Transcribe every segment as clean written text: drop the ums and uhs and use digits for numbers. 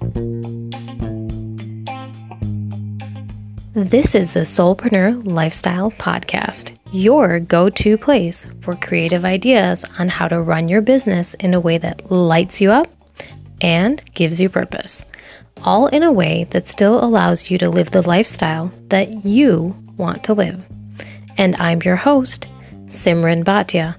This is the Soulpreneur Lifestyle Podcast, your go-to place for creative ideas on how to run your business in a way that lights you up and gives you purpose, all in a way that still allows you to live the lifestyle that you want to live. And I'm your host, Simran Bhatia.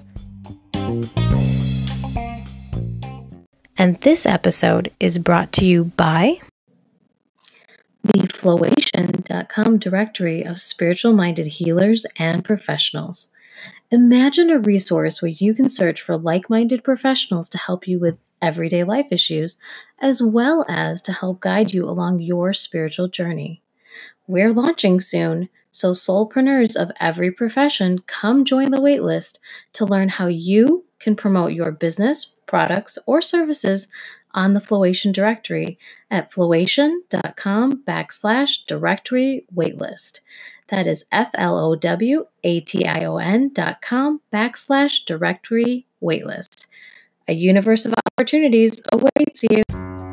And this episode is brought to you by the Flowation.com directory of spiritual-minded healers and professionals. Imagine a resource where you can search for like-minded professionals to help you with everyday life issues, as well as to help guide you along your spiritual journey. We're launching soon, so soulpreneurs of every profession, come join the waitlist to learn how you can promote your business, products, or services on the Flowation directory at flowation.com/directory waitlist. That is flowation.com/directory waitlist. A universe of opportunities awaits you.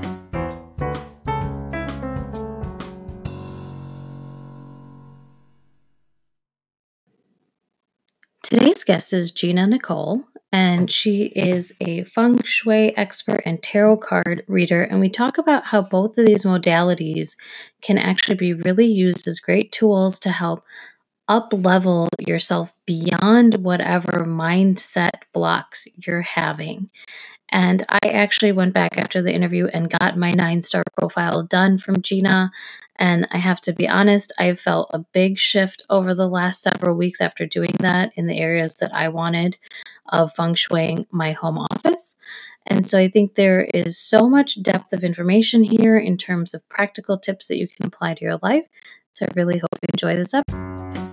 Today's guest is Gina Nicole, and she is a feng shui expert and tarot card reader. And we talk about how both of these modalities can actually be really used as great tools to help up-level yourself beyond whatever mindset blocks you're having. And I actually went back after the interview and got my 9-star profile done from Gina. And I have to be honest, I've felt a big shift over the last several weeks after doing that in the areas that I wanted of feng shuiing my home office. And so I think there is so much depth of information here in terms of practical tips that you can apply to your life. So I really hope you enjoy this episode.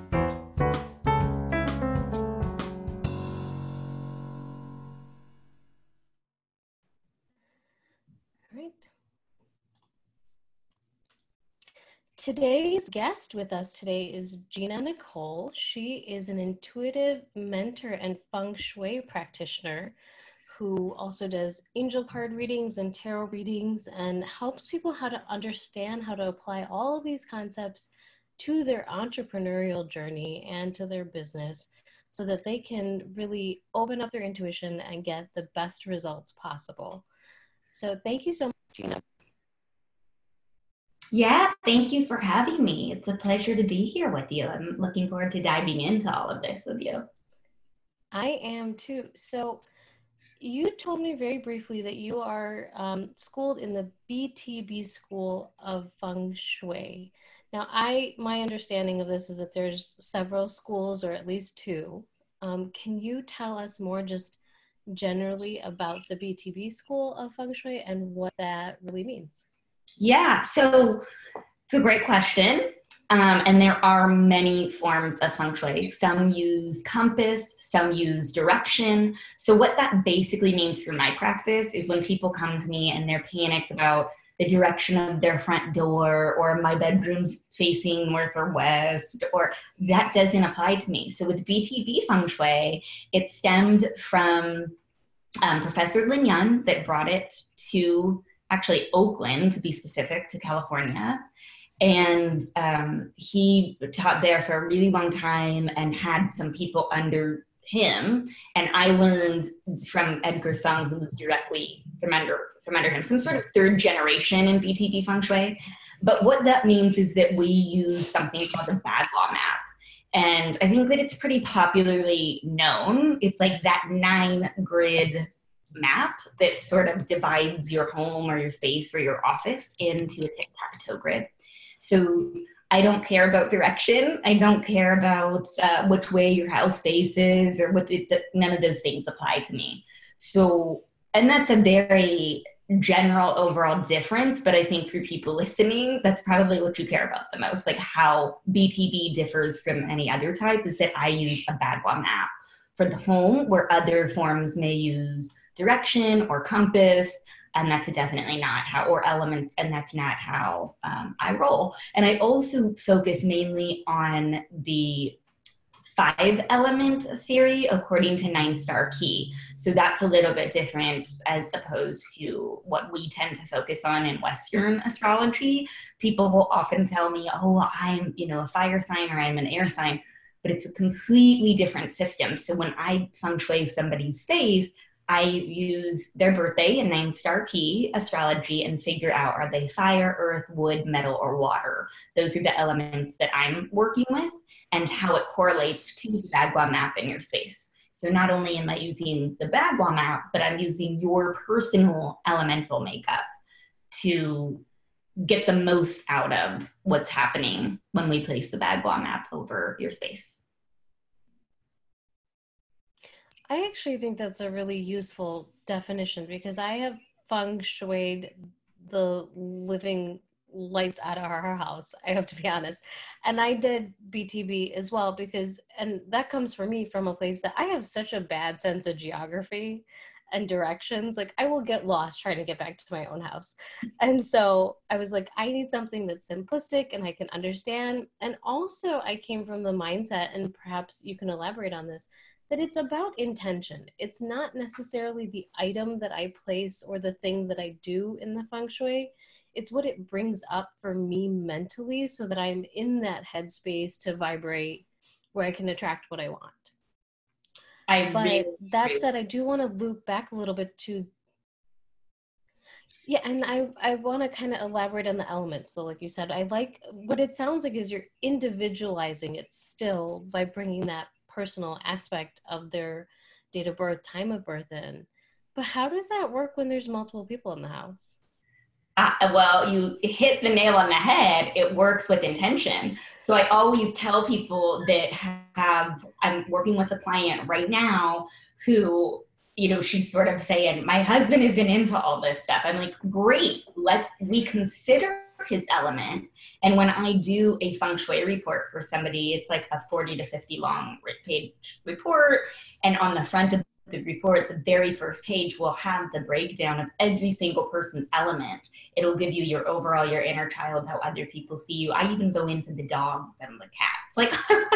Today's guest with us today is Gina Nicole. She is an intuitive mentor and feng shui practitioner who also does angel card readings and tarot readings and helps people how to understand how to apply all of these concepts to their entrepreneurial journey and to their business so that they can really open up their intuition and get the best results possible. So thank you so much, Gina. Yeah, thank you for having me. It's a pleasure to be here with you. I'm looking forward to diving into all of this with you. I am too. So you told me very briefly that you are schooled in the BTB School of Feng Shui. Now, my understanding of this is that there's several schools, or at least two. Can you tell us more just generally about the BTB School of Feng Shui and what that really means? Yeah, so it's a great question. And there are many forms of feng shui. Some use compass, some use direction. So what that basically means for my practice is when people come to me and they're panicked about the direction of their front door, or my bedroom's facing north or west, or that doesn't apply to me. So with BTB feng shui, it stemmed from Professor Lin Yun that brought it to actually Oakland, to be specific, to California. And he taught there for a really long time and had some people under him. And I learned from Edgar Sung, who was directly from under him, some sort of third generation in BTB feng shui. But what that means is that we use something called the Bagua map. And I think that it's pretty popularly known. It's like that 9-grid map that sort of divides your home or your space or your office into a tic-tac-toe grid. So I don't care about direction. I don't care about which way your house faces, or none of those things apply to me. So, and that's a very general overall difference, but I think for people listening, that's probably what you care about the most. Like how BTB differs from any other type is that I use a Bagua map for the home, where other forms may use direction or compass, and that's definitely not how, or elements, and that's not how I roll. And I also focus mainly on the five element theory according to Nine Star Key. So that's a little bit different as opposed to what we tend to focus on in Western astrology. People will often tell me, oh, I'm, a fire sign or I'm an air sign, but it's a completely different system. So when I feng shui somebody's space, I use their birthday and Nine Star Key astrology and figure out, are they fire, earth, wood, metal, or water? Those are the elements that I'm working with and how it correlates to the Bagua map in your space. So not only am I using the Bagua map, but I'm using your personal elemental makeup to get the most out of what's happening when we place the Bagua map over your space. I actually think that's a really useful definition because I have feng shuied the living lights out of our house. I have to be honest. And I did BTB as well because, and that comes for me from a place that I have such a bad sense of geography and directions. Like I will get lost trying to get back to my own house. And so I was like, I need something that's simplistic and I can understand. And also I came from the mindset, and perhaps you can elaborate on this, that it's about intention. It's not necessarily the item that I place or the thing that I do in the feng shui. It's what it brings up for me mentally so that I'm in that headspace to vibrate where I can attract what I want. But that said, I do want to loop back a little bit to, yeah, and I want to kind of elaborate on the elements. So like you said, I like what it sounds like is you're individualizing it still by bringing that personal aspect of their date of birth, time of birth in. But how does that work when there's multiple people in the house? Well, you hit the nail on the head. It works with intention. So I always tell people that I'm working with a client right now who, she's sort of saying, my husband isn't into all this stuff. I'm like, great, we consider his element. And when I do a feng shui report for somebody, it's like a 40 to 50 long page report. And on the front of the report, the very first page will have the breakdown of every single person's element. It'll give you your inner child, how other people see you. I even go into the dogs and the cats. Like,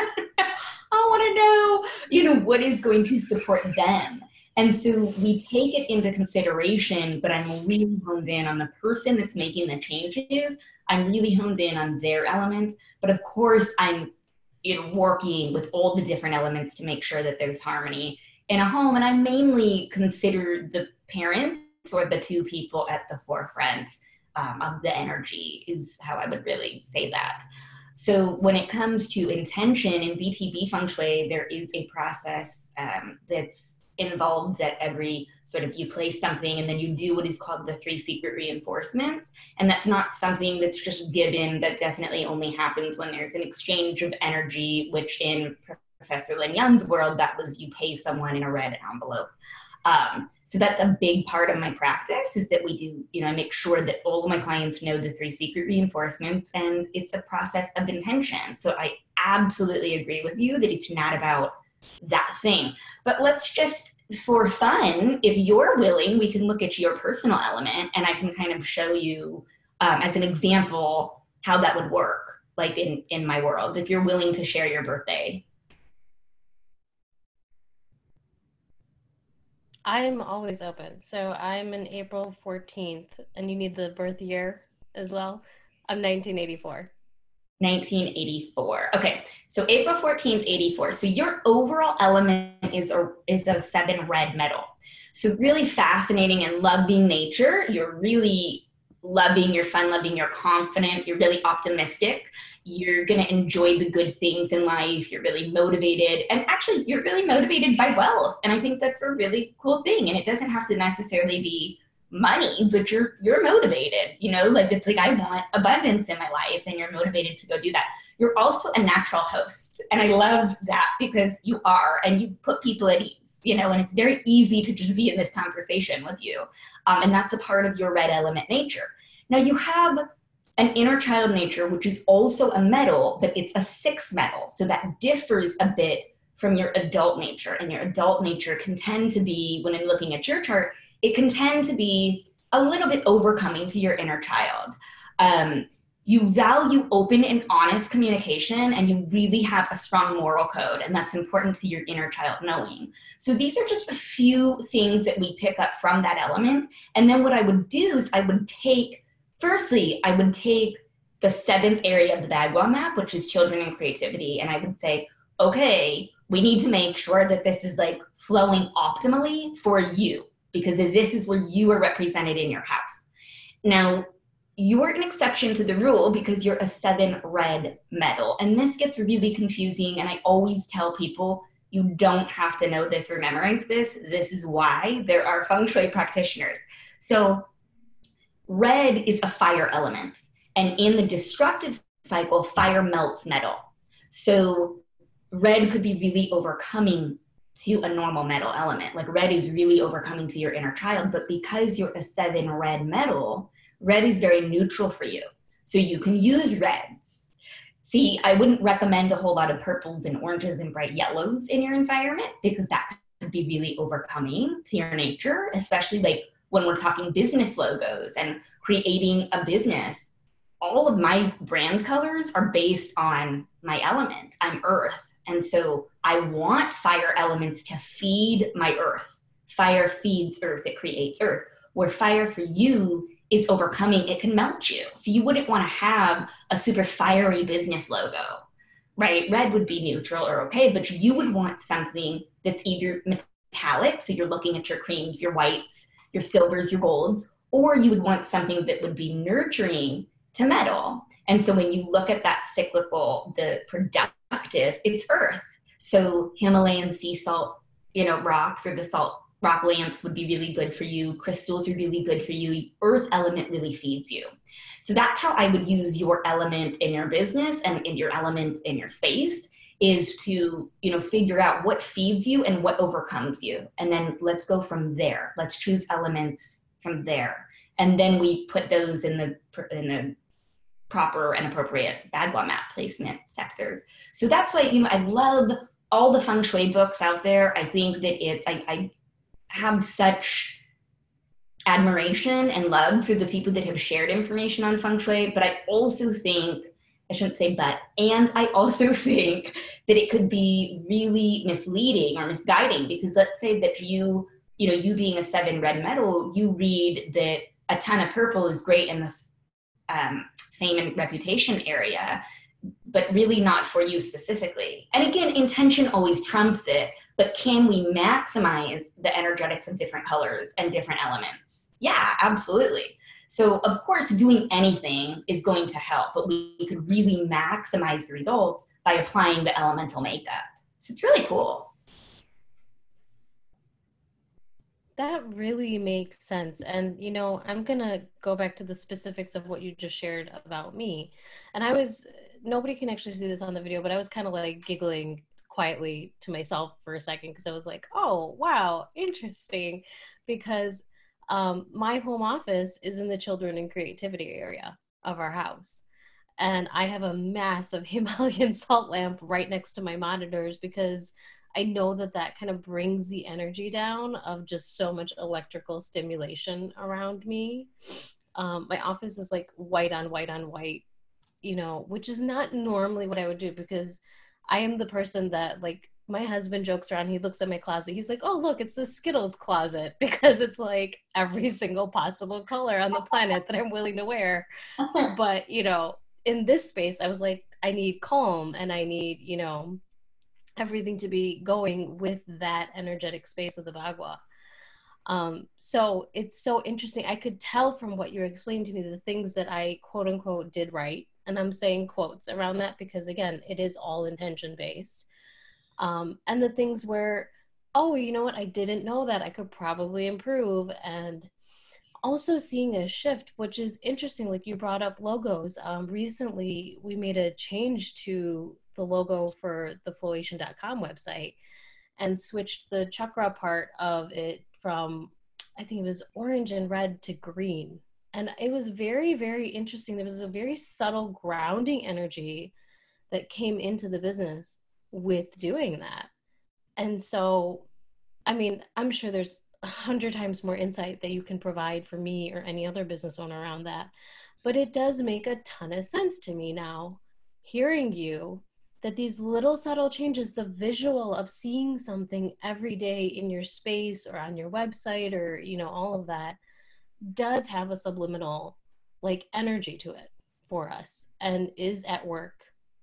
I want to know, what is going to support them. And so we take it into consideration, but I'm really honed in on the person that's making the changes. I'm really honed in on their elements. But of course, I'm working with all the different elements to make sure that there's harmony in a home. And I mainly consider the parents or the two people at the forefront of the energy is how I would really say that. So when it comes to intention in BTB feng shui, there is a process that's involved that every sort of you place something and then you do what is called the 3 secret reinforcements. And that's not something that's just given. That definitely only happens when there's an exchange of energy, which in Professor Lin Yun's world, that was you pay someone in a red envelope. So that's a big part of my practice is that we do, I make sure that all of my clients know the 3 secret reinforcements, and it's a process of intention. So I absolutely agree with you that it's not about that thing. But let's just, for fun, if you're willing, we can look at your personal element and I can kind of show you as an example how that would work, like in my world, if you're willing to share your birthday. I'm always open. So I'm an April 14th, and you need the birth year as well. I'm 1984. 1984. Okay, so April 14th, 84. So your overall element is a 7 red metal. So really fascinating and loving nature. You're really loving, you're fun loving, you're confident, you're really optimistic. You're going to enjoy the good things in life. You're really motivated. And actually, you're really motivated by wealth. And I think that's a really cool thing. And it doesn't have to necessarily be money, but you're motivated, like it's like, I want abundance in my life, and you're motivated to go do that. You're also a natural host. And I love that because you are, and you put people at ease, and it's very easy to just be in this conversation with you. And that's a part of your red element nature. Now you have an inner child nature, which is also a metal, but it's a 6 metal. So that differs a bit from your adult nature. And your adult nature can tend to be, when I'm looking at your chart, it can tend to be a little bit overcoming to your inner child. you value open and honest communication, and you really have a strong moral code, and that's important to your inner child knowing. So these are just a few things that we pick up from that element. And then what I would do is I would take the seventh area of the Bagua map, which is children and creativity, and I would say, okay, we need to make sure that this is like flowing optimally for you, because this is where you are represented in your house. Now, you're an exception to the rule because you're a 7 red metal. And this gets really confusing. And I always tell people, you don't have to know this or memorize this. This is why there are feng shui practitioners. So red is a fire element. And in the destructive cycle, fire melts metal. So red could be really overcoming to a normal metal element. Like red is really overcoming to your inner child. But because you're a 7 red metal, red is very neutral for you. So you can use reds. See, I wouldn't recommend a whole lot of purples and oranges and bright yellows in your environment, because that could be really overcoming to your nature, especially like when we're talking business logos and creating a business. All of my brand colors are based on my element. I'm earth. And so I want fire elements to feed my earth. Fire feeds earth, it creates earth. Where fire for you is overcoming, it can melt you. So you wouldn't want to have a super fiery business logo, right? Red would be neutral or okay, but you would want something that's either metallic, so you're looking at your creams, your whites, your silvers, your golds, or you would want something that would be nurturing to metal. And so when you look at that cyclical, the productive, it's earth. So Himalayan sea salt, rocks, or the salt rock lamps would be really good for you. Crystals are really good for you. Earth element really feeds you. So that's how I would use your element in your business and in your element in your space, is to, figure out what feeds you and what overcomes you. And then let's go from there. Let's choose elements from there. And then we put those in the proper and appropriate Bagua map placement sectors. So that's why, I love all the feng shui books out there. I think that I have such admiration and love for the people that have shared information on feng shui, but I also think, I shouldn't say but, and I also think that it could be really misleading or misguiding, because let's say that you being a 7 red metal, you read that a ton of purple is great in the fame and reputation area, but really not for you specifically. And again, intention always trumps it, but can we maximize the energetics of different colors and different elements? Yeah, absolutely. So of course, doing anything is going to help, but we could really maximize the results by applying the elemental makeup. So it's really cool. That really makes sense. And, I'm going to go back to the specifics of what you just shared about me. And nobody can actually see this on the video, but I was kind of like giggling quietly to myself for a second, because I was like, oh, wow, interesting. Because my home office is in the children and creativity area of our house. And I have a massive Himalayan salt lamp right next to my monitors, because I know that kind of brings the energy down of just so much electrical stimulation around me. My office is like white on white on white, which is not normally what I would do, because I am the person that, like, my husband jokes around, he looks at my closet, he's like, oh, look, it's the Skittles closet, because it's like every single possible color on the planet that I'm willing to wear. But, in this space, I was like, I need calm, and I need, everything to be going with that energetic space of the Bagua. So it's so interesting. I could tell from what you're explaining to me the things that I quote unquote did right. And I'm saying quotes around that because, again, it is all intention based. And the things where, oh, you know what, I didn't know that, I could probably improve. And also seeing a shift, which is interesting. Like you brought up logos. Recently, we made a change to the logo for the Flowation.com website and switched the chakra part of it from, I think it was orange and red, to green. And it was very, very interesting. There was a very subtle grounding energy that came into the business with doing that. And so, I mean, I'm sure there's 100 times more insight that you can provide for me or any other business owner around that. But it does make a ton of sense to me now, hearing you, that these little subtle changes, the visual of seeing something every day in your space or on your website or, all of that does have a subliminal like energy to it for us and is at work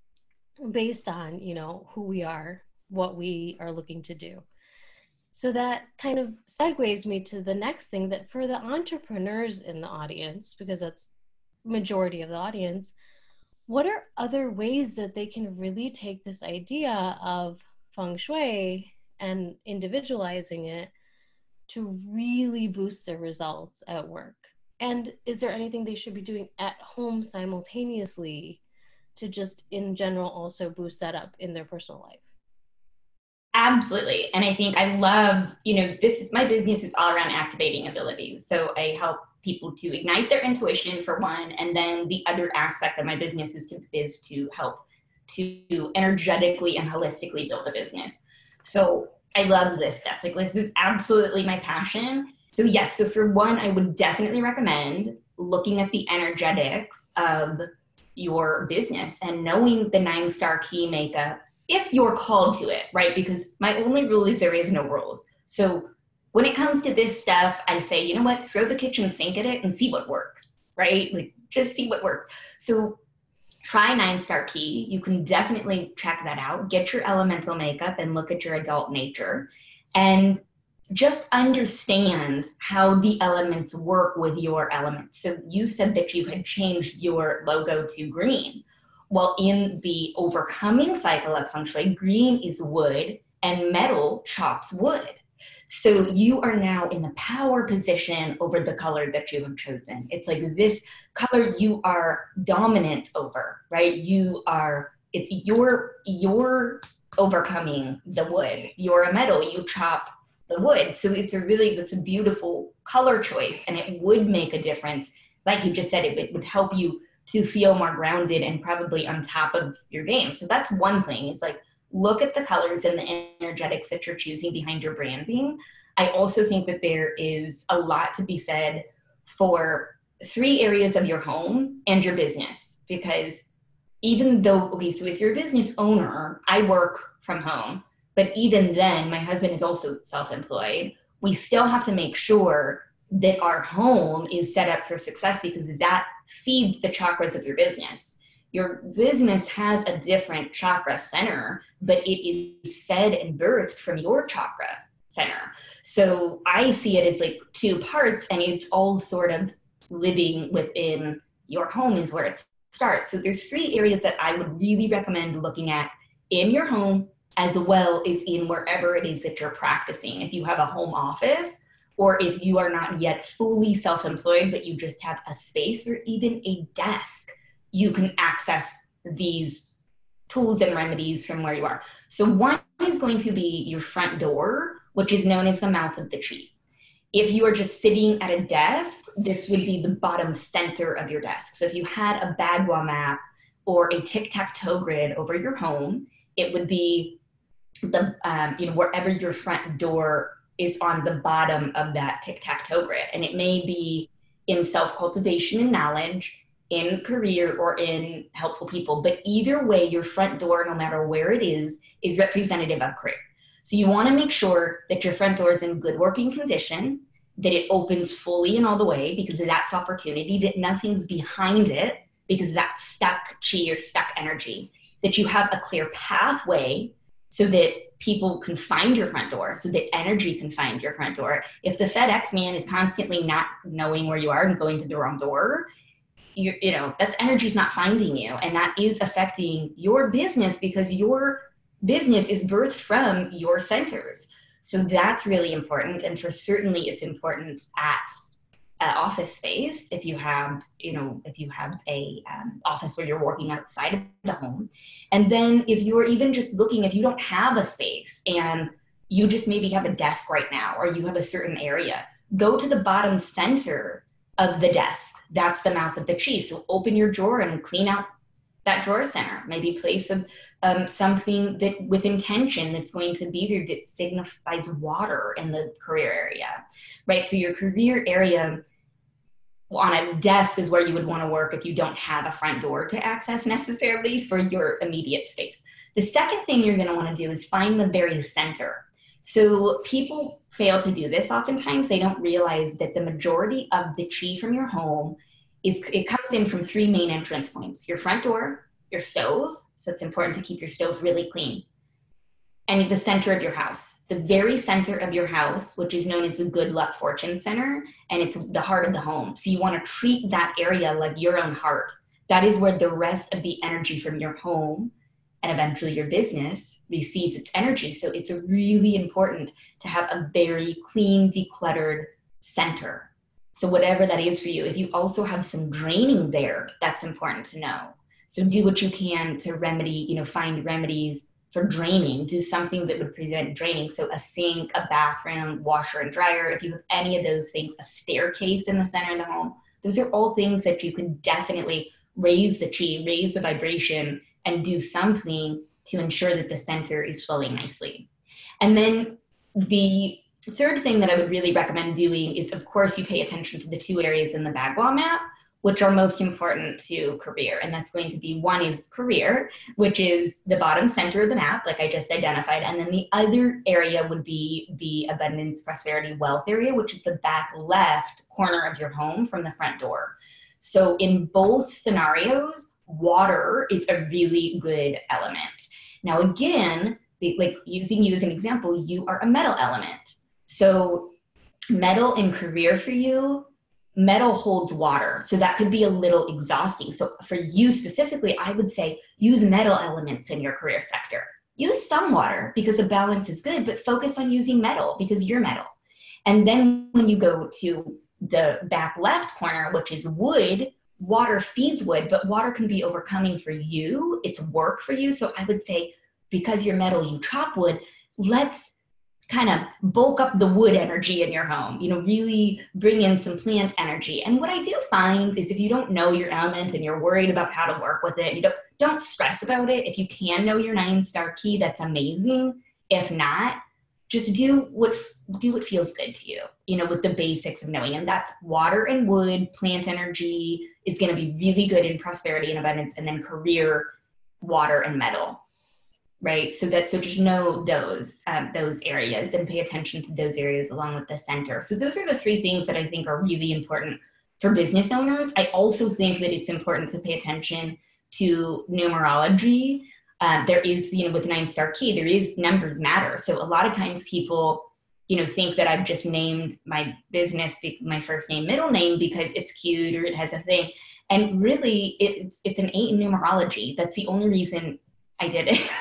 based on, who we are, what we are looking to do. So that kind of segues me to the next thing, that for the entrepreneurs in the audience, because that's majority of the audience, what are other ways that they can really take this idea of feng shui and individualizing it to really boost their results at work? And is there anything they should be doing at home simultaneously to just in general also boost that up in their personal life? Absolutely. And I think I love, my business is all around activating abilities. So I help people to ignite their intuition for one. And then the other aspect of my business is to help to energetically and holistically build a business. So I love this stuff. Like, this is absolutely my passion. So yes, so for one, I would definitely recommend looking at the energetics of your business and knowing the 9-star key makeup if you're called to it, right? Because my only rule is there is no rules. So when it comes to this stuff, I say, you know what, throw the kitchen sink at it and see what works, right? Like, just see what works. So try 9-star key. You can definitely check that out. Get your elemental makeup and look at your adult nature and just understand how the elements work with your elements. So you said that you had changed your logo to green. Well, in the overcoming cycle of feng shui, green is wood and metal chops wood. So you are now in the power position over the color that you have chosen. It's like this color you are dominant over, right? It's your overcoming the wood. You're a metal, you chop the wood. So it's a beautiful color choice, and it would make a difference. Like you just said, it would help you to feel more grounded and probably on top of your game. So that's one thing. It's like, look at the colors and the energetics that you're choosing behind your branding. I also think that there is a lot to be said for 3 areas of your home and your business, because even though, okay, so if you're a business owner, I work from home, but even then, my husband is also self-employed. We still have to make sure that our home is set up for success, because that feeds the chakras of your business. Your business has a different chakra center, but it is fed and birthed from your chakra center. So I see it as like 2 parts, and it's all sort of living within your home is where it starts. So there's 3 areas that I would really recommend looking at in your home, as well as in wherever it is that you're practicing. If you have a home office, or if you are not yet fully self-employed, but you just have a space or even a desk, you can access these tools and remedies from where you are. So one is going to be your front door, which is known as the mouth of the chi. If you are just sitting at a desk, this would be the bottom center of your desk. So if you had a Bagua map or a tic-tac-toe grid over your home, it would be the wherever your front door is on the bottom of that tic-tac-toe grid. And it may be in self-cultivation and knowledge, in career, or in helpful people. But either way, your front door, no matter where it is representative of career. So you want to make sure that your front door is in good working condition, that it opens fully and all the way, because that's opportunity, that nothing's behind it, because that's stuck chi or stuck energy, that you have a clear pathway so that people can find your front door, so that energy can find your front door. If the FedEx man is constantly not knowing where you are and going to the wrong door, that's energy's not finding you. And that is affecting your business, because your business is birthed from your centers. So that's really important. And certainly it's important at office space, if you have a office where you're working outside of the home. And then if you're even just looking, if you don't have a space and you just maybe have a desk right now, or you have a certain area, go to the bottom center of the desk. That's the mouth of the chi. So open your drawer and clean out that drawer center. Maybe place something that with intention that's going to be there that signifies water in the career area, right? So your career area on a desk is where you would want to work if you don't have a front door to access necessarily for your immediate space. The second thing you're going to want to do is find the very center. So people fail to do this oftentimes. They don't realize that the majority of the chi from your home it comes in from three main entrance points: your front door, your stove. So it's important to keep your stove really clean, and the center of your house. The very center of your house, which is known as the good luck fortune center, and it's the heart of the home. So you want to treat that area like your own heart. That is where the rest of the energy from your home and eventually your business receives its energy. So it's really important to have a very clean, decluttered center. So whatever that is for you, if you also have some draining there, that's important to know. So do what you can to remedy, find remedies for draining. Do something that would prevent draining. So a sink, a bathroom, washer and dryer, if you have any of those things, a staircase in the center of the home, those are all things that you can definitely raise the chi, raise the vibration, and do something to ensure that the center is flowing nicely. And then the third thing that I would really recommend doing is, of course, you pay attention to the two areas in the Bagua map, which are most important to career. And that's going to be, one is career, which is the bottom center of the map, like I just identified. And then the other area would be the abundance, prosperity, wealth area, which is the back left corner of your home from the front door. So in both scenarios, water is a really good element. Now, again, like using you as an example, you are a metal element. So metal in career for you, metal holds water. So that could be a little exhausting. So for you specifically, I would say use metal elements in your career sector. Use some water because the balance is good, but focus on using metal because you're metal. And then when you go to the back left corner, which is wood, water feeds wood, but water can be overcoming for you. It's work for you. So I would say, because you're metal, you chop wood, let's kind of bulk up the wood energy in your home, really bring in some plant energy. And what I do find is if you don't know your element and you're worried about how to work with it, you don't stress about it. If you can know your 9-star key, that's amazing. If not, just do what feels good to you, with the basics of knowing. And that's water and wood, plant energy is going to be really good in prosperity and abundance, and then career, water and metal. Right. So just know those areas and pay attention to those areas along with the center. So those are the three things that I think are really important for business owners. I also think that it's important to pay attention to numerology. There is, with 9-star key, there is numbers matter. So a lot of times people, think that I've just named my business, my first name, middle name because it's cute or it has a thing. And really it's an 8 in numerology. That's the only reason I did it.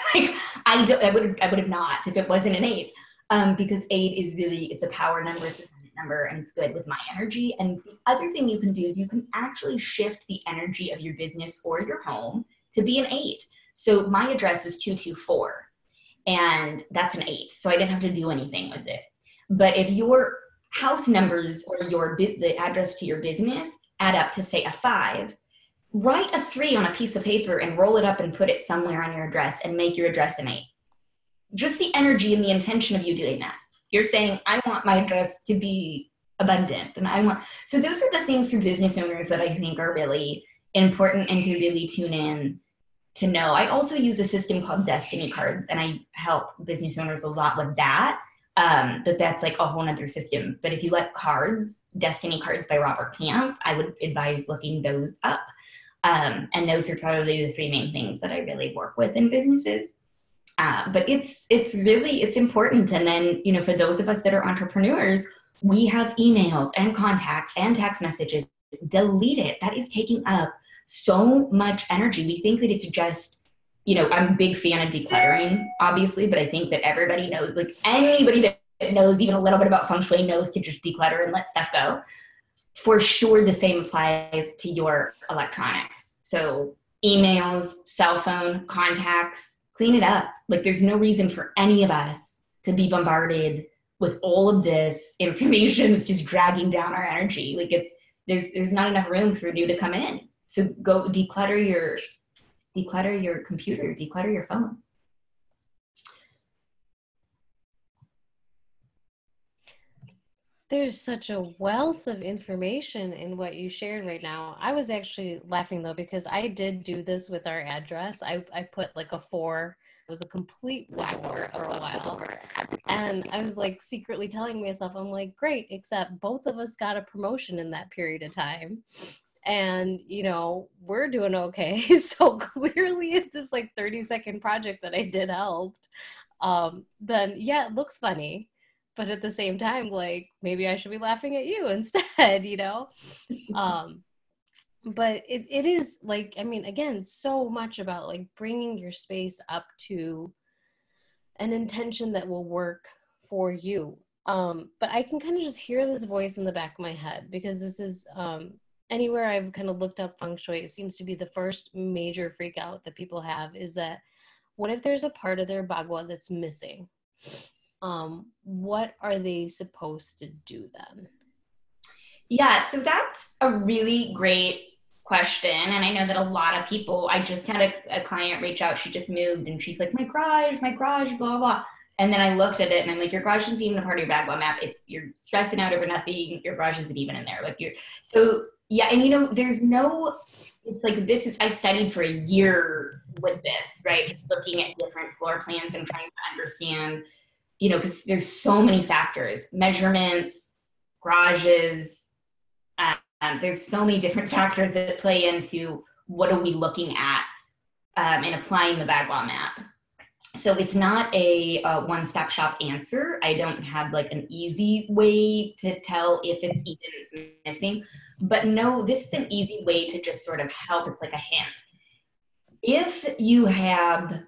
I would have not if it wasn't an 8, because 8 is really, it's a power number, it's a number, and it's good with my energy. And the other thing you can do is you can actually shift the energy of your business or your home to be an 8. So my address is 224, and that's an 8. So I didn't have to do anything with it. But if your house numbers or the address to your business add up to, say, a 5, write a 3 on a piece of paper and roll it up and put it somewhere on your address and make your address an 8. Just the energy and the intention of you doing that. You're saying, I want my address to be abundant. So those are the things for business owners that I think are really important and to really tune in to know. I also use a system called Destiny Cards, and I help business owners a lot with that. But that's like a whole nother system. But if you like cards, Destiny Cards by Robert Camp, I would advise looking those up. And those are probably the 3 main things that I really work with in businesses. But it's important. And then, for those of us that are entrepreneurs, we have emails and contacts and text messages. Delete it. That is taking up so much energy. We think that it's just, I'm a big fan of decluttering, obviously, but I think that everybody knows, like anybody that knows even a little bit about feng shui knows to just declutter and let stuff go. For sure, the same applies to your electronics. So emails, cell phone, contacts, clean it up. Like there's no reason for any of us to be bombarded with all of this information that's just dragging down our energy. Like there's not enough room for new to come in. So go declutter your computer, declutter your phone. There's such a wealth of information in what you shared right now. I was actually laughing though, because I did do this with our address. I put like a 4. It was a complete whacker for a while. And I was like secretly telling myself, I'm like, great, except both of us got a promotion in that period of time. And, we're doing okay. So clearly, if this like 30-second project that I did helped, then yeah, it looks funny. But at the same time, like maybe I should be laughing at you instead. But it is like, I mean, again, so much about like bringing your space up to an intention that will work for you. But I can kind of just hear this voice in the back of my head, because this is anywhere I've kind of looked up feng shui, it seems to be the first major freak out that people have is that what if there's a part of their bagua that's missing? What are they supposed to do then? Yeah, so that's a really great question. And I know that a lot of people, I just had a client reach out, she just moved and she's like, my garage, blah, blah, blah. And then I looked at it and I'm like, your garage isn't even a part of your bagua map. You're stressing out over nothing. Your garage isn't even in there. So yeah. And there's no, it's like, I studied for a year with this, right? Just looking at different floor plans and trying to understand, because there's so many factors, measurements, garages, there's so many different factors that play into what are we looking at and applying the bagua map. So it's not a one-stop shop answer. I don't have like an easy way to tell if it's even missing, but no, this is an easy way to just sort of help. It's like a hint. If you have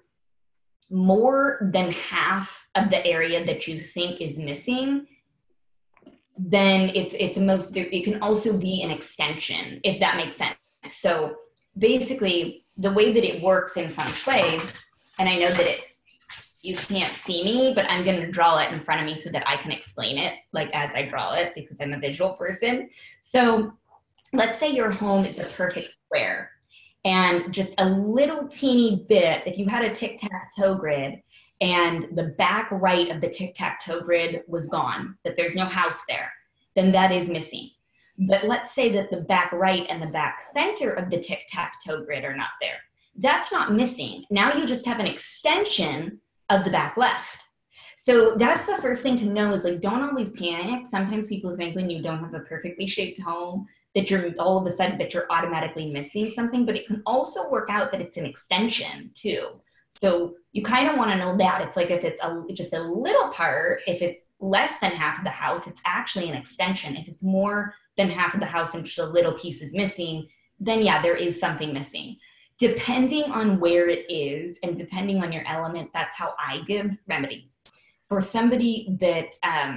more than half of the area that you think is missing, then it can also be an extension, if that makes sense. So basically the way that it works in feng shui, and I know that you can't see me, but I'm going to draw it in front of me so that I can explain it like as I draw it, because I'm a visual person. So let's say your home is a perfect square and just a little teeny bit, if you had a tic-tac-toe grid and the back right of the tic-tac-toe grid was gone, that there's no house there, then that is missing. But let's say that the back right and the back center of the tic-tac-toe grid are not there. That's not missing. Now you just have an extension of the back left. So that's the first thing to know is like, don't always panic. Sometimes people think when you don't have a perfectly shaped home that you're all of a sudden that you're automatically missing something, but it can also work out that it's an extension too. So you kind of want to know that. It's like if it's just a little part, if it's less than half of the house, it's actually an extension. If it's more than half of the house and just a little piece is missing, then yeah, there is something missing. Depending on where it is and depending on your element, that's how I give remedies. For somebody that,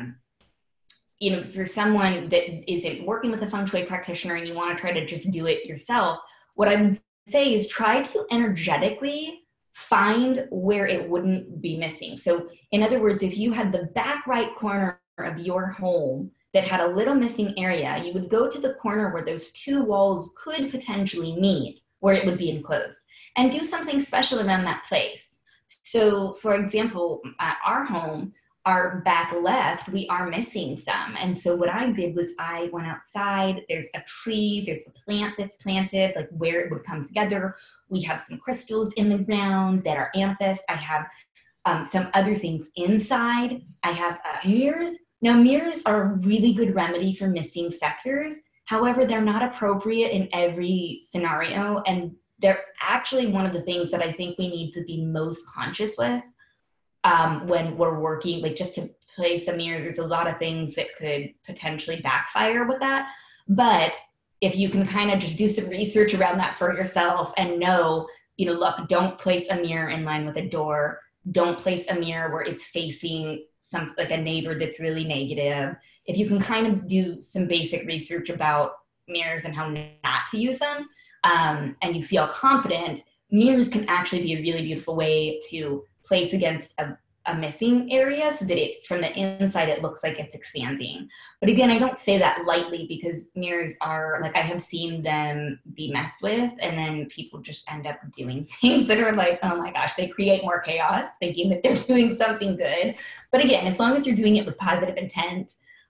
for someone that isn't working with a feng shui practitioner and you want to try to just do it yourself, what I would say is try to energetically find where it wouldn't be missing. So in other words, if you had the back right corner of your home that had a little missing area, you would go to the corner where those two walls could potentially meet, where it would be enclosed, and do something special around that place. So for example, at our home, our back left, we are missing some. And so what I did was I went outside, there's a tree, there's a plant that's planted, like where it would come together. We have some crystals in the ground that are amethyst. I have some other things inside. I have mirrors. Now mirrors are a really good remedy for missing sectors. However, they're not appropriate in every scenario. And they're actually one of the things that I think we need to be most conscious with when we're working, like just to place a mirror, there's a lot of things that could potentially backfire with that. But if you can kind of just do some research around that for yourself and know, look, don't place a mirror in line with a door. Don't place a mirror where it's facing like a neighbor that's really negative. If you can kind of do some basic research about mirrors and how not to use them, and you feel confident, mirrors can actually be a really beautiful way to place against a missing area so that from the inside it looks like it's expanding. But again, I don't say that lightly because mirrors are, like, I have seen them be messed with and then people just end up doing things that are like, oh my gosh, they create more chaos thinking that they're doing something good. But again, as long as you're doing it with positive intent,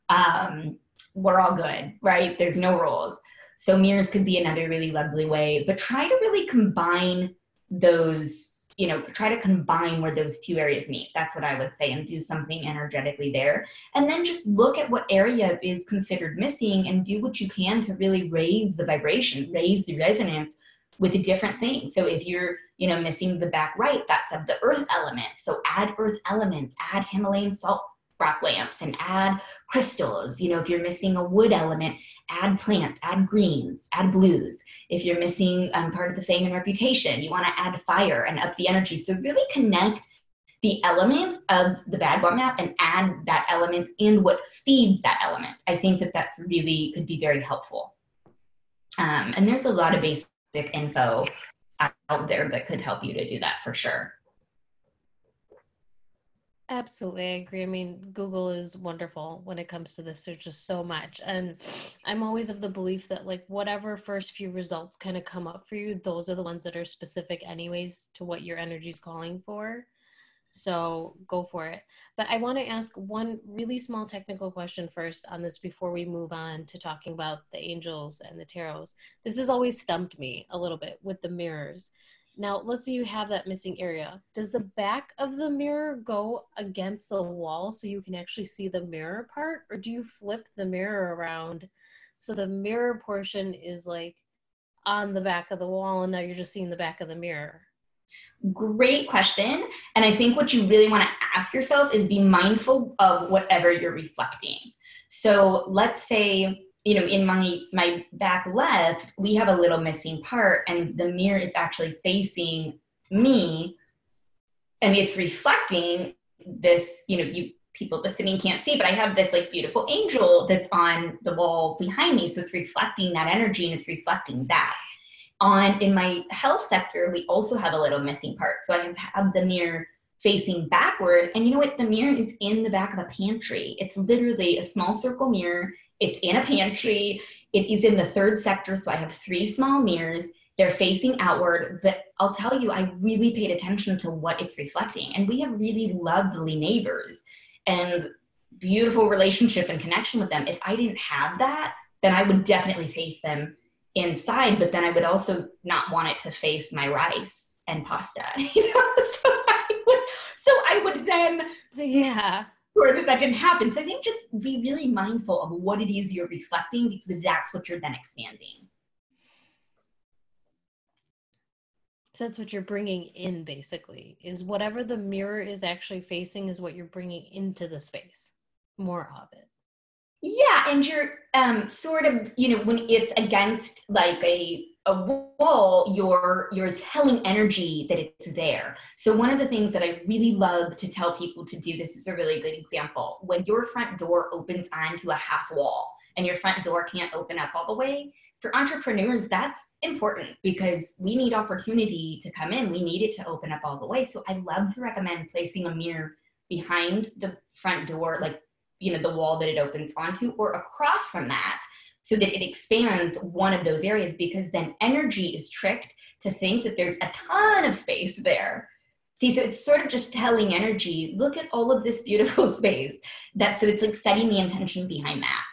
we're all good, right? There's no rules. So mirrors could be another really lovely way, but try to really combine those, try to combine where those two areas meet. That's what I would say, and do something energetically there. And then just look at what area is considered missing and do what you can to really raise the vibration, raise the resonance with a different thing. So if you're, missing the back right, that's of the earth element. So add earth elements, add Himalayan salt rock lamps, and add crystals. If you're missing a wood element, add plants, add greens, add blues. If you're missing part of the fame and reputation, you want to add fire and up the energy. So really connect the element of the bad guam map and add that element in what feeds that element. I think that's really could be very helpful. And there's a lot of basic info out there that could help you to do that for sure. Absolutely, I agree. I mean, Google is wonderful when it comes to this. There's just so much. And I'm always of the belief that like whatever first few results kind of come up for you, those are the ones that are specific anyways to what your energy is calling for. So go for it. But I want to ask one really small technical question first on this before we move on to talking about the angels and the tarots. This has always stumped me a little bit with the mirrors. Now, let's say you have that missing area. Does the back of the mirror go against the wall so you can actually see the mirror part? Or do you flip the mirror around so the mirror portion is like on the back of the wall and now you're just seeing the back of the mirror? Great question. And I think what you really want to ask yourself is be mindful of whatever you're reflecting. So let's say, in my back left, we have a little missing part and the mirror is actually facing me and it's reflecting this, you people listening can't see, but I have this like beautiful angel that's on the wall behind me. So it's reflecting that energy and it's reflecting that. In my health sector, we also have a little missing part. So I have the mirror facing backward. And you know what? The mirror is in the back of a pantry. It's literally a small circle mirror. It's in a pantry. It is in the third sector. So I have 3 small mirrors. They're facing outward. But I'll tell you, I really paid attention to what it's reflecting. And we have really lovely neighbors and beautiful relationship and connection with them. If I didn't have that, then I would definitely face them inside, but then I would also not want it to face my rice and pasta, so I would then sure that didn't happen. So I think just be really mindful of what it is you're reflecting, because that's what you're then expanding. So that's what you're bringing in, basically, is whatever the mirror is actually facing is what you're bringing into the space, more of it. Yeah, and you're sort of, when it's against like a wall, you're telling energy that it's there. So one of the things that I really love to tell people to do, this is a really good example. When your front door opens onto a half wall and your front door can't open up all the way, for entrepreneurs, that's important because we need opportunity to come in. We need it to open up all the way. So I love to recommend placing a mirror behind the front door, like the wall that it opens onto, or across from that, so that it expands one of those areas, because then energy is tricked to think that there's a ton of space there. See, so it's sort of just telling energy, look at all of this beautiful space. So it's like setting the intention behind that.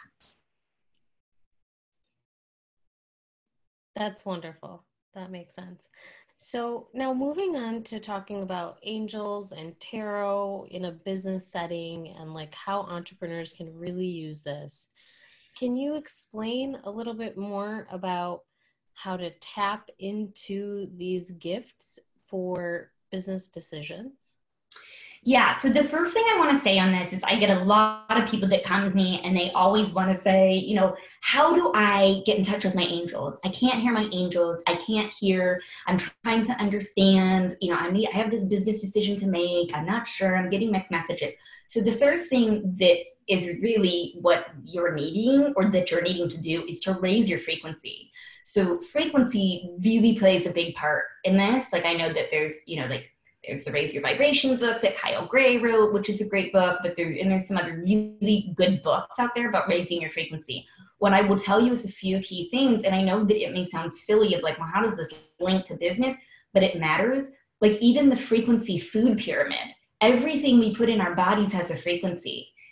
That's wonderful. That makes sense. So now moving on to talking about angels and tarot in a business setting and like how entrepreneurs can really use this. Can you explain a little bit more about how to tap into these gifts for business decisions? Yeah, so the first thing I want to say on this is I get a lot of people that come to me and they always want to say, how do I get in touch with my angels? I can't hear my angels. I can't hear. I'm trying to understand. I have this business decision to make. I'm not sure. I'm getting mixed messages. So the first thing that is really what you're needing, or that you're needing to do, is to raise your frequency. So frequency really plays a big part in this. Like I know that there's, there's the Raise Your Vibration book that Kyle Gray wrote, which is a great book, but there's some other really good books out there about raising your frequency. What I will tell you is a few key things, and I know that it may sound silly of like, well, how does this link to business? But it matters. Like even the frequency food pyramid, everything we put in our bodies has a frequency.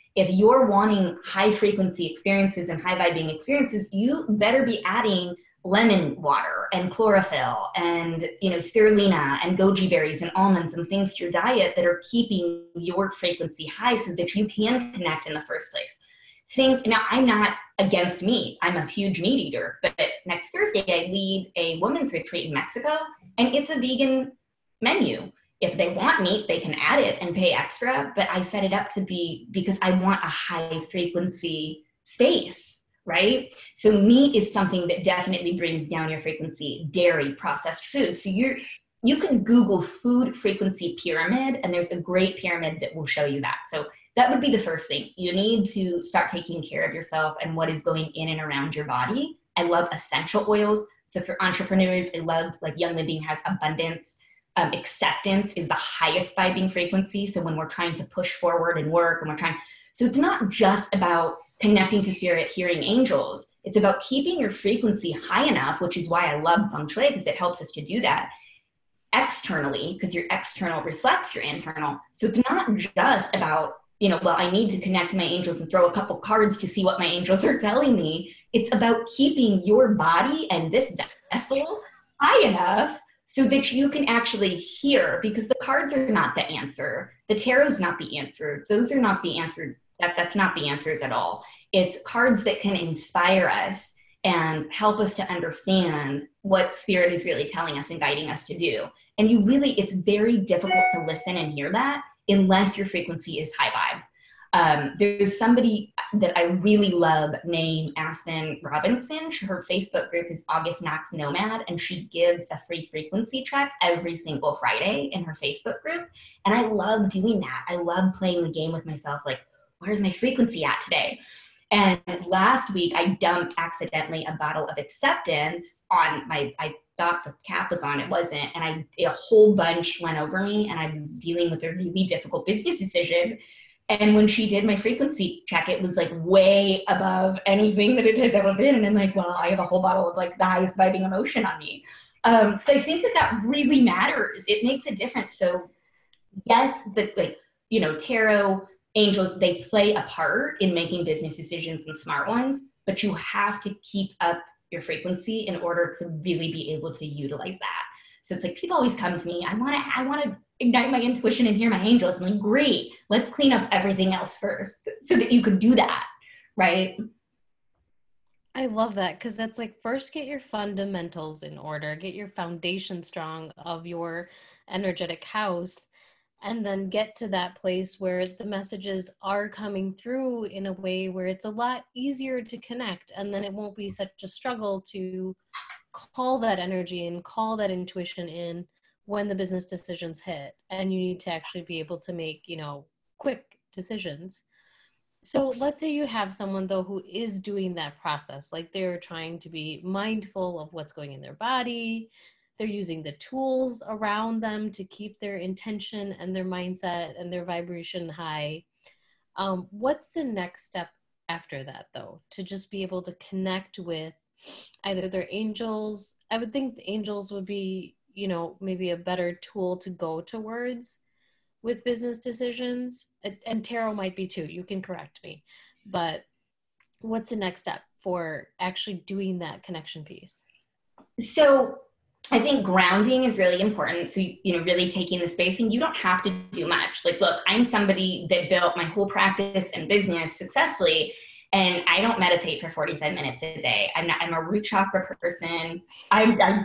If you're wanting high frequency experiences and high vibing experiences, you better be adding lemon water and chlorophyll and, spirulina and goji berries and almonds and things to your diet that are keeping your frequency high so that you can connect in the first place. Now, I'm not against meat. I'm a huge meat eater, but next Thursday I lead a women's retreat in Mexico, and it's a vegan menu. If they want meat, they can add it and pay extra, but I set it up to be because I want a high frequency space, right? So meat is something that definitely brings down your frequency. Dairy, processed food. So you can Google food frequency pyramid, and there's a great pyramid that will show you that. So that would be the first thing. You need to start taking care of yourself and what is going in and around your body. I love essential oils. So for entrepreneurs, I love, like Young Living has abundance. Acceptance is the highest vibing frequency. So when we're trying to push forward and work, so it's not just about connecting to spirit, hearing angels. It's about keeping your frequency high enough, which is why I love feng shui, because it helps us to do that externally, because your external reflects your internal. So it's not just about, I need to connect to my angels and throw a couple cards to see what my angels are telling me. It's about keeping your body and this vessel high enough so that you can actually hear, because the cards are not the answer. The tarot's not the answer. Those are not the answer. That's not the answers at all. It's cards that can inspire us and help us to understand what spirit is really telling us and guiding us to do. And it's very difficult to listen and hear that unless your frequency is high vibe. There's somebody that I really love named Aspen Robinson. Her Facebook group is August Knox Nomad, and she gives a free frequency check every single Friday in her Facebook group. And I love doing that. I love playing the game with myself, like, where's my frequency at today? And last week I dumped accidentally a bottle of acceptance on I thought the cap was on, it wasn't. And a whole bunch went over me, and I was dealing with a really difficult business decision. And when she did my frequency check, it was like way above anything that it has ever been. And I'm like, well, I have a whole bottle of like the highest vibing emotion on me. So I think that really matters. It makes a difference. So yes, tarot, angels, they play a part in making business decisions and smart ones, but you have to keep up your frequency in order to really be able to utilize that. So it's like, people always come to me, I want to ignite my intuition and hear my angels. I'm like, great, let's clean up everything else first so that you could do that, right? I love that, because that's like, first get your fundamentals in order, get your foundation strong of your energetic house, and then get to that place where the messages are coming through in a way where it's a lot easier to connect, and then it won't be such a struggle to call that energy and call that intuition in when the business decisions hit, and you need to actually be able to make, quick decisions. So let's say you have someone though who is doing that process, like they're trying to be mindful of what's going in their body, they're using the tools around them to keep their intention and their mindset and their vibration high. What's the next step after that though, to just be able to connect with either their angels? I would think the angels would be, maybe a better tool to go towards with business decisions, and tarot might be too, you can correct me, but what's the next step for actually doing that connection piece? So I think grounding is really important. So, really taking the space, and you don't have to do much. Like, look, I'm somebody that built my whole practice and business successfully, and I don't meditate for 45 minutes a day. I'm a root chakra person. I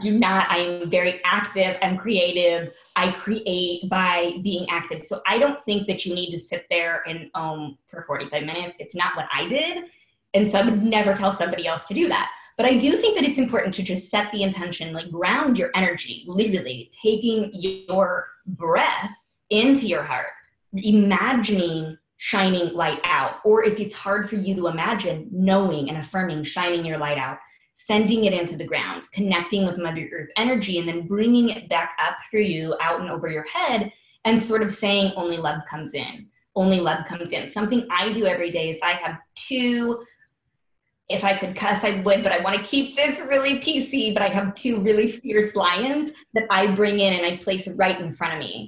am very active. I'm creative. I create by being active. So I don't think that you need to sit there and for 45 minutes. It's not what I did. And so I would never tell somebody else to do that. But I do think that it's important to just set the intention, like ground your energy, literally taking your breath into your heart, imagining shining light out. Or if it's hard for you to imagine, knowing and affirming, shining your light out, sending it into the ground, connecting with Mother Earth energy, and then bringing it back up through you, out and over your head, and sort of saying, only love comes in. Only love comes in. Something I do every day is I have two if I could cuss, I would, but I want to keep this really PC. But I have two really fierce lions that I bring in and I place right in front of me.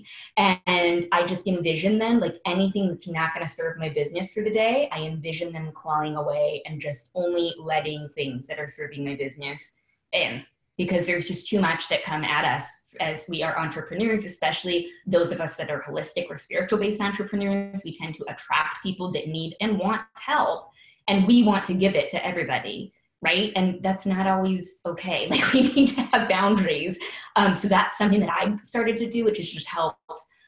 And I just envision them, like anything that's not going to serve my business for the day, I envision them clawing away and just only letting things that are serving my business in. Because there's just too much that come at us as we are entrepreneurs, especially those of us that are holistic or spiritual-based entrepreneurs. We tend to attract people that need and want help. And we want to give it to everybody, right? And that's not always okay. Like, we need to have boundaries. So that's something that I started to do, which is just help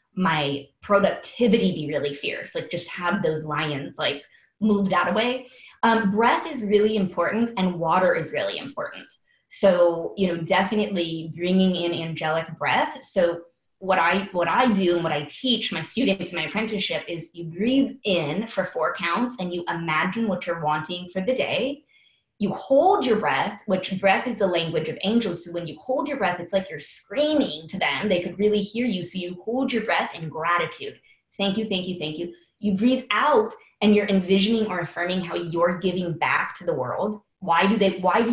my productivity be really fierce. Like, just have those lions like moved out of the way. Breath is really important, and water is really important. So, definitely bringing in angelic breath. So what I do and what I teach my students in my apprenticeship is you breathe in for 4 counts and you imagine what you're wanting for the day. You hold your breath, which breath is the language of angels. So when you hold your breath, it's like you're screaming to them. They could really hear you. So you hold your breath in gratitude. Thank you, thank you, thank you. You breathe out and you're envisioning or affirming how you're giving back to the world. Why are they going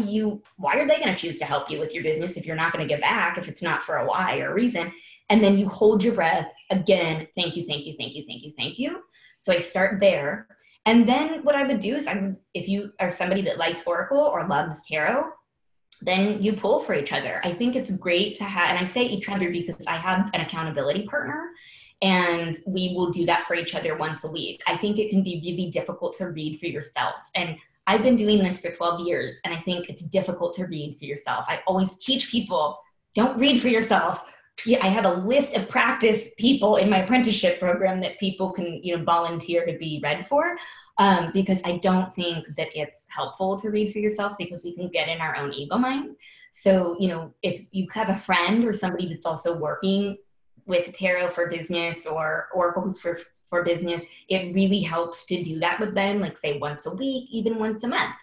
to choose to help you with your business if you're not going to give back, if it's not for a why or a reason? And then you hold your breath again. Thank you, thank you, thank you, thank you, thank you. So I start there. And then what I would do is, if you are somebody that likes Oracle or loves tarot, then you pull for each other. I think it's great to have, and I say each other because I have an accountability partner, and we will do that for each other once a week. I think it can be really difficult to read for yourself. And I've been doing this for 12 years, and I think it's difficult to read for yourself. I always teach people, don't read for yourself. I have a list of practice people in my apprenticeship program that people can, volunteer to be read for, because I don't think that it's helpful to read for yourself, because we can get in our own ego mind. So, if you have a friend or somebody that's also working with tarot for business or oracles for business, it really helps to do that with them, like say once a week, even once a month.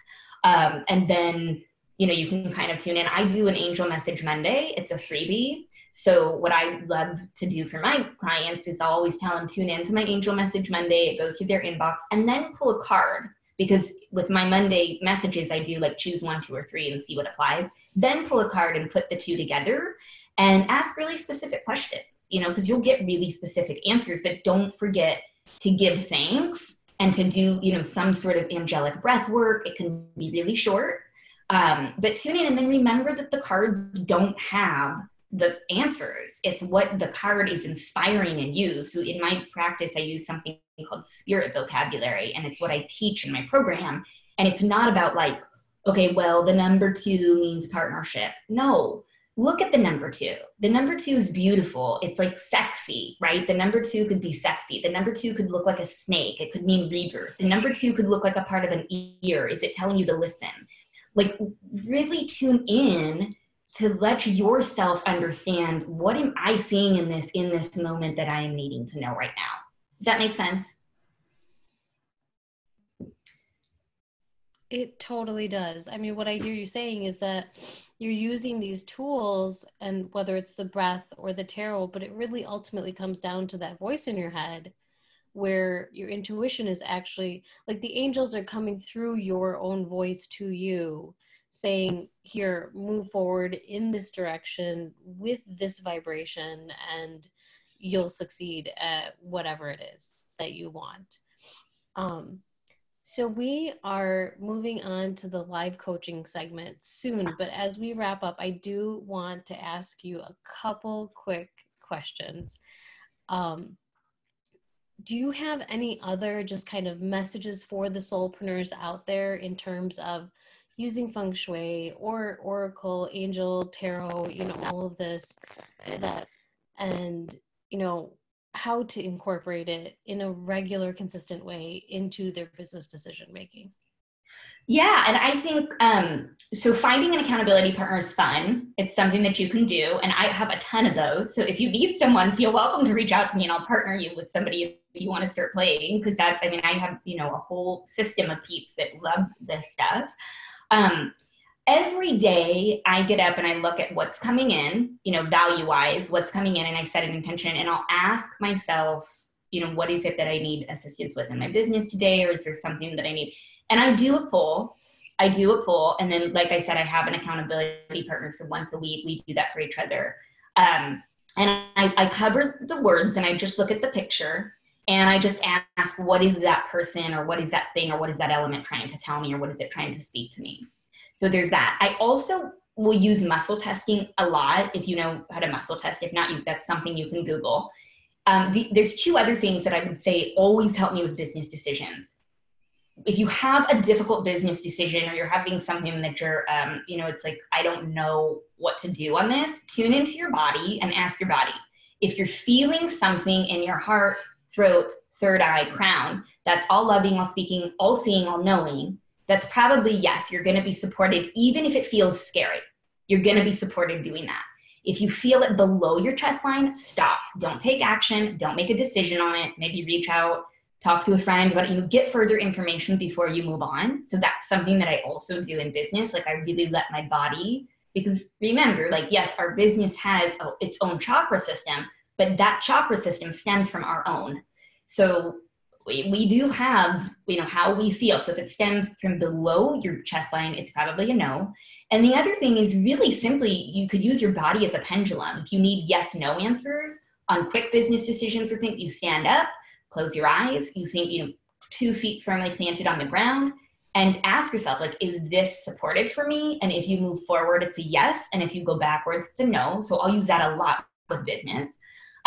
And then, you can kind of tune in. I do an Angel Message Monday. It's a freebie. So what I love to do for my clients is I'll always tell them, tune in to my Angel Message Monday. It goes to their inbox, and then pull a card, because with my Monday messages, I do like choose 1, 2, or 3 and see what applies. Then pull a card and put the 2 together and ask really specific questions, because you'll get really specific answers, but don't forget to give thanks and to do, some sort of angelic breath work. It can be really short, but tune in and then remember that the cards don't have the answers. It's what the card is inspiring in you. So in my practice, I use something called spirit vocabulary, and it's what I teach in my program. And it's not about like, okay, well, the number 2 means partnership. No, look at the number 2. The number 2 is beautiful. It's like sexy, right? The number 2 could be sexy. The number 2 could look like a snake. It could mean rebirth. The number 2 could look like a part of an ear. Is it telling you to listen? Like, really tune in to let yourself understand, what am I seeing in this moment that I am needing to know right now? Does that make sense? It totally does. I mean, what I hear you saying is that you're using these tools, and whether it's the breath or the tarot, but it really ultimately comes down to that voice in your head where your intuition is actually, like, the angels are coming through your own voice to you, saying, here, move forward in this direction with this vibration, and you'll succeed at whatever it is that you want. So we are moving on to the live coaching segment soon, but as we wrap up, I do want to ask you a couple quick questions. Do you have any other just kind of messages for the soulpreneurs out there in terms of using feng shui or oracle, angel, tarot, all of this, and how to incorporate it in a regular, consistent way into their business decision making? Yeah, and I think, so finding an accountability partner is fun. It's something that you can do, and I have a ton of those. So if you need someone, feel welcome to reach out to me, and I'll partner you with somebody if you want to start playing, because I have, a whole system of peeps that love this stuff. Every day I get up and I look at what's coming in, value-wise, what's coming in, and I set an intention, and I'll ask myself, what is it that I need assistance with in my business today, or is there something that I need? And I do a poll, I do a poll, and then, like I said, I have an accountability partner. So once a week, we do that for each other. And I cover the words, and I just look at the picture, and I just ask, what is that person, or what is that thing, or what is that element trying to tell me, or what is it trying to speak to me? So there's that. I also will use muscle testing a lot, if you know how to muscle test. If not, that's something you can Google. There's two other things that I would say always help me with business decisions. If you have a difficult business decision, or you're having something that you're, it's like, I don't know what to do on this, tune into your body and ask your body. If you're feeling something in your heart, throat, third eye, crown, that's all loving, all speaking, all seeing, all knowing, that's probably yes, you're going to be supported, even if it feels scary. You're going to be supported doing that. If you feel it below your chest line, stop. Don't take action. Don't make a decision on it. Maybe reach out, talk to a friend about it, get further information before you move on. So that's something that I also do in business. Like, I really let my body, because remember, like, yes, our business has its own chakra system, but that chakra system stems from our own. So we do have, how we feel. So if it stems from below your chest line, it's probably a no. And the other thing is, really simply, you could use your body as a pendulum. If you need yes, no answers on quick business decisions, or think, you stand up, close your eyes, you think, 2 feet firmly planted on the ground, and ask yourself, like, is this supportive for me? And if you move forward, it's a yes. And if you go backwards, it's a no. So I'll use that a lot with business.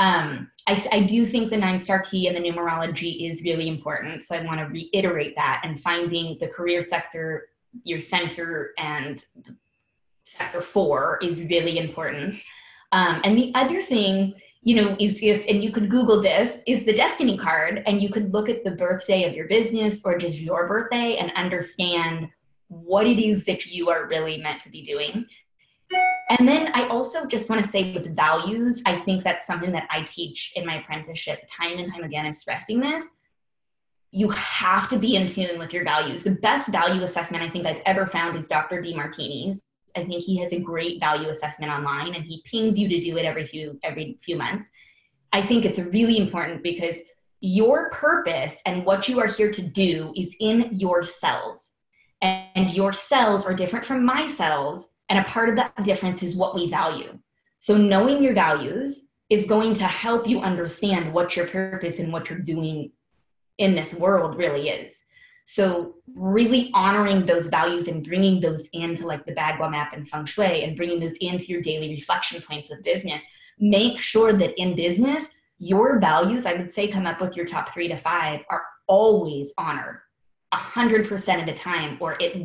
I do think the 9-star key and the numerology is really important. So I want to reiterate that, and finding the career sector, your center, and sector 4 is really important. And the other thing, is and you could Google this, is the destiny card, and you could look at the birthday of your business, or just your birthday, and understand what it is that you are really meant to be doing. And then I also just want to say, with values, I think that's something that I teach in my apprenticeship time and time again. I'm stressing this. You have to be in tune with your values. The best value assessment I think I've ever found is Dr. Demartini's. I think he has a great value assessment online, and he pings you to do it every few months. I think it's really important, because your purpose and what you are here to do is in your cells. And your cells are different from my cells. And a part of that difference is what we value. So knowing your values is going to help you understand what your purpose and what you're doing in this world really is. So really honoring those values and bringing those into, like, the Bagua map and feng shui, and bringing those into your daily reflection points with business. Make sure that in business, your values, I would say, come up with your top 3 to 5, are always honored 100% of the time, or it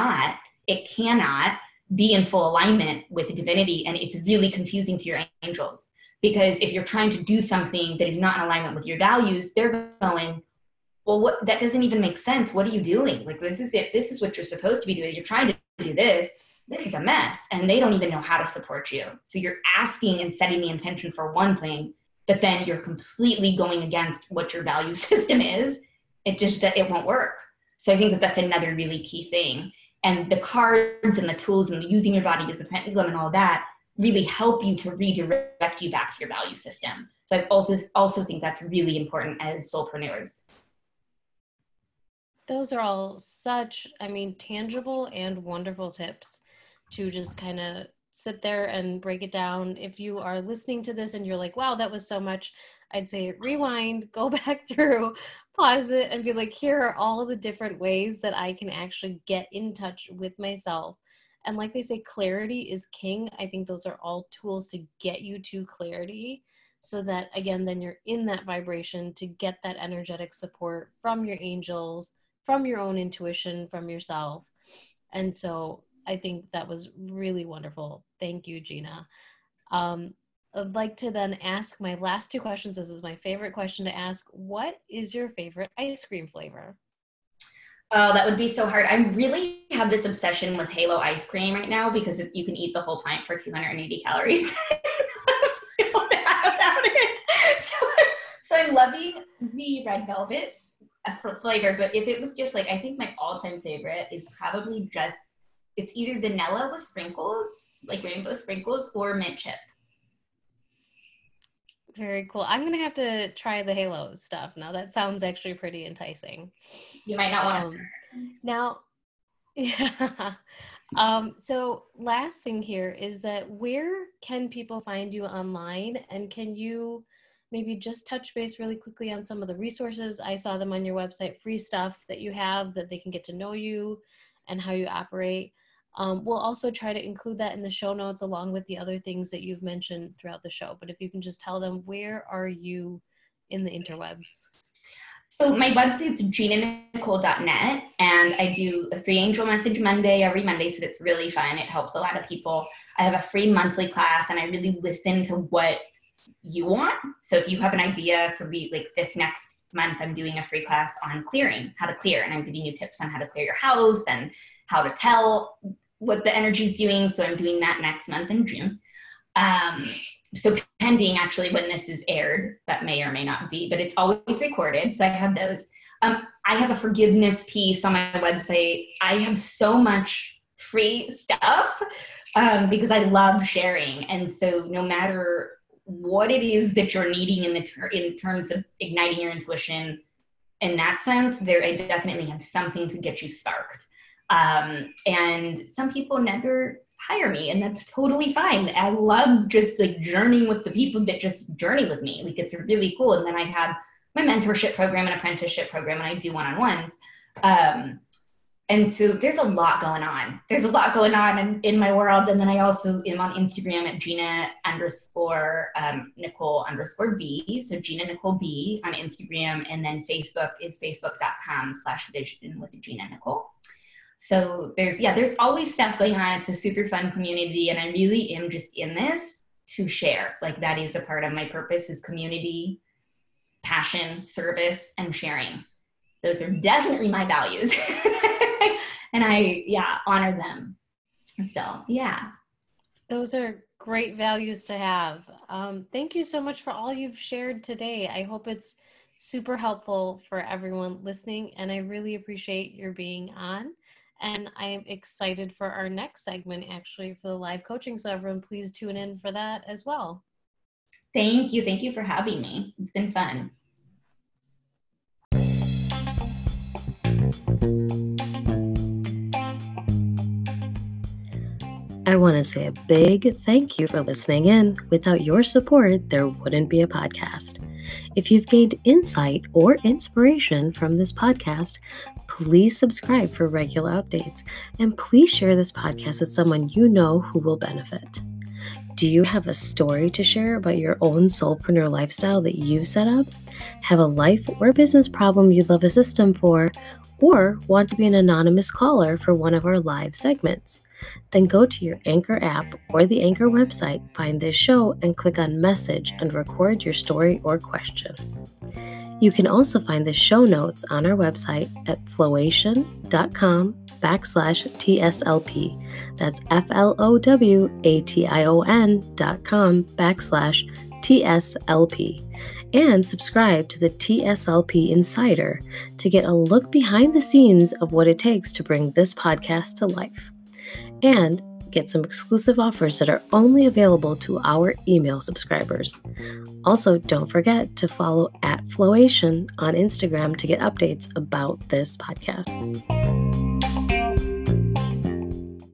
cannot be in full alignment with divinity. And it's really confusing to your angels, because if you're trying to do something that is not in alignment with your values, they're going, well, that doesn't even make sense. What are you doing? Like, this is it. This is what you're supposed to be doing. You're trying to do this. This is a mess. And they don't even know how to support you. So you're asking and setting the intention for one thing, but then you're completely going against what your value system is. It won't work. So I think that that's another really key thing. And the cards and the tools and using your body as a pendulum and all that really help you to redirect you back to your value system. So I also think that's really important as soulpreneurs. Those are all such, tangible and wonderful tips to just kind of sit there and break it down. If you are listening to this and you're like, wow, that was so much, I'd say rewind, go back through, pause it, and be like, here are all the different ways that I can actually get in touch with myself. And like they say, clarity is king. I think those are all tools to get you to clarity, so that, again, then you're in that vibration to get that energetic support from your angels, from your own intuition, from yourself. And so I think that was really wonderful. Thank you, Gina. I'd like to then ask my last 2 questions. This is my favorite question to ask. What is your favorite ice cream flavor? Oh, that would be so hard. I really have this obsession with Halo ice cream right now, because you can eat the whole pint for 280 calories. Without it. So I'm loving the red velvet flavor, but if it was just like, I think my all-time favorite is probably it's either vanilla with sprinkles, like rainbow sprinkles, or mint chip. Very cool. I'm going to have to try the Halo stuff now. That sounds actually pretty enticing. You might not want to. Now, Yeah. So last thing here is that where can people find you online, and can you maybe just touch base really quickly on some of the resources? I saw them on your website, free stuff that you have that they can get to know you and how you operate. We'll also try to include that in the show notes along with the other things that you've mentioned throughout the show. But if you can just tell them, where are you in the interwebs? So my website's GinaNicole.net, and I do a free Angel Message Monday every Monday, so it's really fun. It helps a lot of people. I have a free monthly class, and I really listen to what you want. So if you have an idea, so like this next month, I'm doing a free class on clearing, how to clear, and I'm giving you tips on how to clear your house and how to tell what the energy's doing. So I'm doing that next month in June. So pending actually when this is aired, that may or may not be, but it's always recorded. So I have those. I have a forgiveness piece on my website. I have so much free stuff because I love sharing. And so no matter what it is that you're needing in terms of igniting your intuition, in that sense, I definitely have something to get you sparked. And some people never hire me, and that's totally fine. I love just like journeying with the people that just journey with me. Like, it's really cool. And then I have my mentorship program and apprenticeship program, and I do one-on-ones. And so there's a lot going on. There's a lot going on in my world. And then I also am on Instagram at Gina_Nicole_B. So Gina Nicole B on Instagram. And then Facebook is facebook.com/vision with Gina Nicole. So there's always stuff going on. It's a super fun community, and I really am just in this to share. Like, that is a part of my purpose, is community, passion, service, and sharing. Those are definitely my values. And I honor them. So, yeah. Those are great values to have. Thank you so much for all you've shared today. I hope it's super helpful for everyone listening, and I really appreciate your being on. And I am excited for our next segment, actually, for the live coaching. So everyone, please tune in for that as well. Thank you. Thank you for having me. It's been fun. I want to say a big thank you for listening in. Without your support, there wouldn't be a podcast. If you've gained insight or inspiration from this podcast, please subscribe for regular updates, and please share this podcast with someone you know who will benefit. Do you have a story to share about your own soulpreneur lifestyle that you set up? Have a life or business problem you'd love a system for? Or want to be an anonymous caller for one of our live segments? Then go to your Anchor app or the Anchor website, find this show, and click on message and record your story or question. You can also find the show notes on our website at flowation.com/TSLP. That's FLOWATION.com/TSLP. And subscribe to the TSLP Insider to get a look behind the scenes of what it takes to bring this podcast to life. And get some exclusive offers that are only available to our email subscribers. Also, don't forget to follow @Flowation on Instagram to get updates about this podcast.